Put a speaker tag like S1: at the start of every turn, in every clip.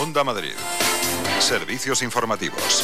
S1: Onda Madrid. Servicios informativos.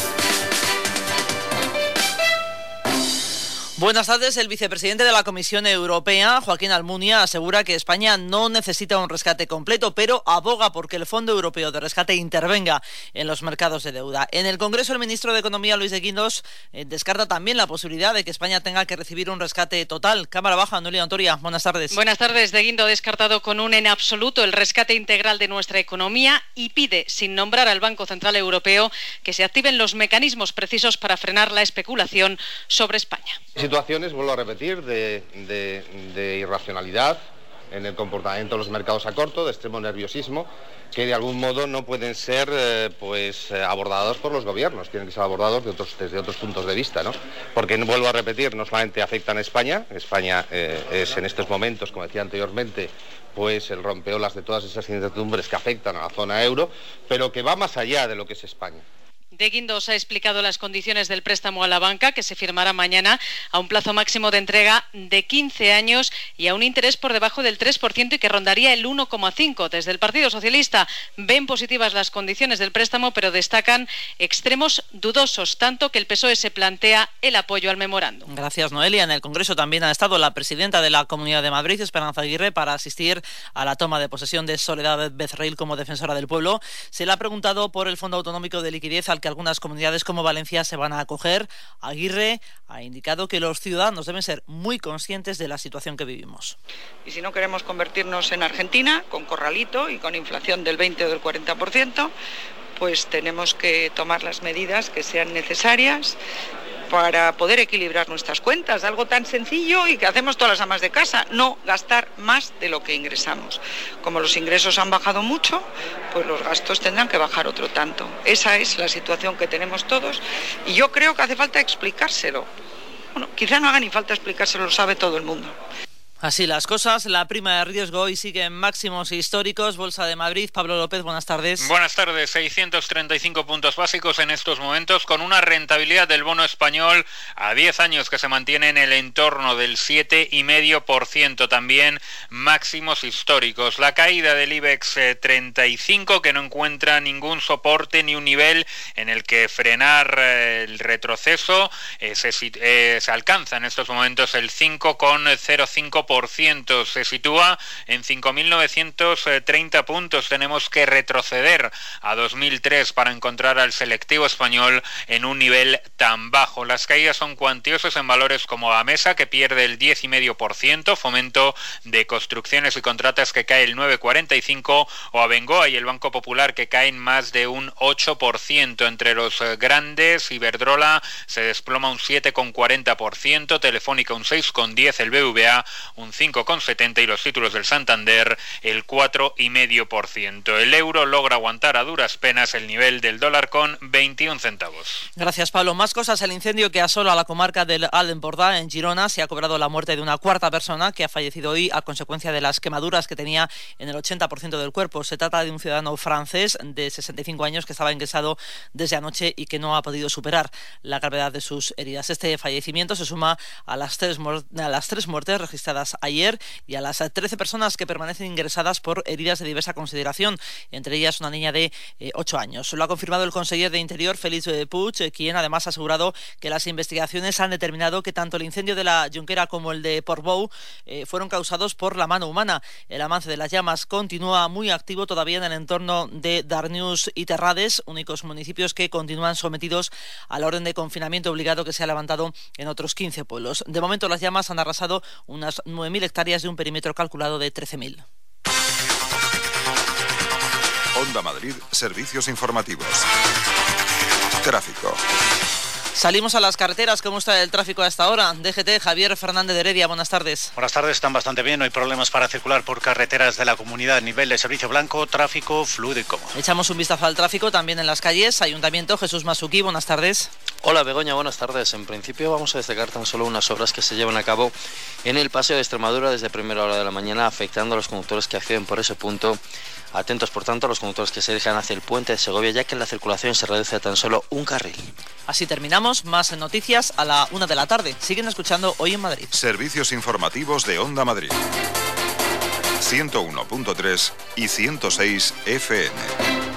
S2: Buenas tardes. El vicepresidente de la Comisión Europea, Joaquín Almunia, asegura que España no necesita un rescate completo, pero aboga porque el Fondo Europeo de Rescate intervenga en los mercados de deuda. En el Congreso, el ministro de Economía, Luis de Guindos, descarta también la posibilidad de que España tenga que recibir un rescate total. Cámara Baja, Nuria Ontoria, buenas tardes.
S3: Buenas tardes. De Guindos ha descartado con un en absoluto el rescate integral de nuestra economía y pide, sin nombrar al Banco Central Europeo, que se activen los mecanismos precisos para frenar la especulación sobre España.
S4: Situaciones, vuelvo a repetir, de irracionalidad en el comportamiento de los mercados a corto, de extremo nerviosismo, que de algún modo no pueden ser abordados por los gobiernos, tienen que ser abordados desde otros puntos de vista, ¿no? Porque, vuelvo a repetir, no solamente afectan a España es en estos momentos, como decía anteriormente, pues el rompeolas de todas esas incertidumbres que afectan a la zona euro, pero que va más allá de lo que es España.
S3: De Guindos ha explicado las condiciones del préstamo a la banca, que se firmará mañana a un plazo máximo de entrega de 15 años y a un interés por debajo del 3% y que rondaría el 1,5%. Desde el Partido Socialista ven positivas las condiciones del préstamo, pero destacan extremos dudosos, tanto que el PSOE se plantea el apoyo al memorándum.
S2: Gracias, Noelia. En el Congreso también ha estado la presidenta de la Comunidad de Madrid, Esperanza Aguirre, para asistir a la toma de posesión de Soledad Becerril como defensora del pueblo. Se le ha preguntado por el Fondo Autonómico de Liquidez al que algunas comunidades como Valencia se van a acoger. Aguirre ha indicado que los ciudadanos deben ser muy conscientes de la situación que vivimos.
S5: Y si no queremos convertirnos en Argentina, con corralito y con inflación del 20 o del 40%, pues tenemos que tomar las medidas que sean necesarias para poder equilibrar nuestras cuentas, algo tan sencillo y que hacemos todas las amas de casa, no gastar más de lo que ingresamos. Como los ingresos han bajado mucho, pues los gastos tendrán que bajar otro tanto. Esa es la situación que tenemos todos y yo creo que hace falta explicárselo. Bueno, quizá no haga ni falta explicárselo, lo sabe todo el mundo.
S2: Así las cosas, la prima de riesgo hoy sigue en máximos históricos. Bolsa de Madrid, Pablo López, buenas tardes.
S6: Buenas tardes, 635 puntos básicos en estos momentos, con una rentabilidad del bono español a 10 años que se mantiene en el entorno del 7,5%, también máximos históricos. La caída del IBEX 35, que no encuentra ningún soporte ni un nivel en el que frenar el retroceso, se alcanza en estos momentos el 5,05%. Se sitúa en 5.930 puntos. Tenemos que retroceder a 2003 para encontrar al selectivo español en un nivel tan bajo. Las caídas son cuantiosas en valores como Gamesa, que pierde el 10,5%, Fomento de Construcciones y Contratas, que cae el 9,45%, o Abengoa y el Banco Popular, que caen más de un 8%. Entre los grandes, Iberdrola se desploma un 7,40%, Telefónica un 6,10%, el BVA un 5,70% y los títulos del Santander el 4,5%. El euro logra aguantar a duras penas el nivel del dólar con 21 centavos.
S2: Gracias, Pablo. Más cosas. El incendio que asola la comarca del Alt Empordà, en Girona, se ha cobrado la muerte de una cuarta persona que ha fallecido hoy a consecuencia de las quemaduras que tenía en el 80% del cuerpo. Se trata de un ciudadano francés de 65 años que estaba ingresado desde anoche y que no ha podido superar la gravedad de sus heridas. Este fallecimiento se suma a las tres muertes registradas ayer y a las 13 personas que permanecen ingresadas por heridas de diversa consideración, entre ellas una niña de 8 años. Lo ha confirmado el conseller de Interior, Félix Puig, quien además ha asegurado que las investigaciones han determinado que tanto el incendio de la Jonquera como el de Portbou fueron causados por la mano humana. El avance de las llamas continúa muy activo todavía en el entorno de Darnius y Terrades, únicos municipios que continúan sometidos a la orden de confinamiento obligado que se ha levantado en otros 15 pueblos. De momento las llamas han arrasado unas 9.000 hectáreas de un perímetro calculado de 13.000.
S1: Onda Madrid, servicios informativos. Tráfico.
S2: Salimos a las carreteras. ¿Cómo está el tráfico a esta hora? DGT, Javier Fernández de Heredia, buenas tardes.
S7: Buenas tardes, están bastante bien, no hay problemas para circular por carreteras de la comunidad. Nivel de servicio blanco, tráfico fluido y cómodo.
S2: Echamos un vistazo al tráfico también en las calles. Ayuntamiento, Jesús Masuquí, buenas tardes.
S8: Hola Begoña, buenas tardes. En principio vamos a destacar tan solo unas obras que se llevan a cabo en el Paseo de Extremadura desde primera hora de la mañana, afectando a los conductores que acceden por ese punto. Atentos, por tanto, a los conductores que se dirijan hacia el puente de Segovia, ya que la circulación se reduce a tan solo un carril.
S2: Así terminamos. Más noticias a la 1 de la tarde. Siguen escuchando Hoy en Madrid.
S1: Servicios informativos de Onda Madrid. 101.3 y 106 FM.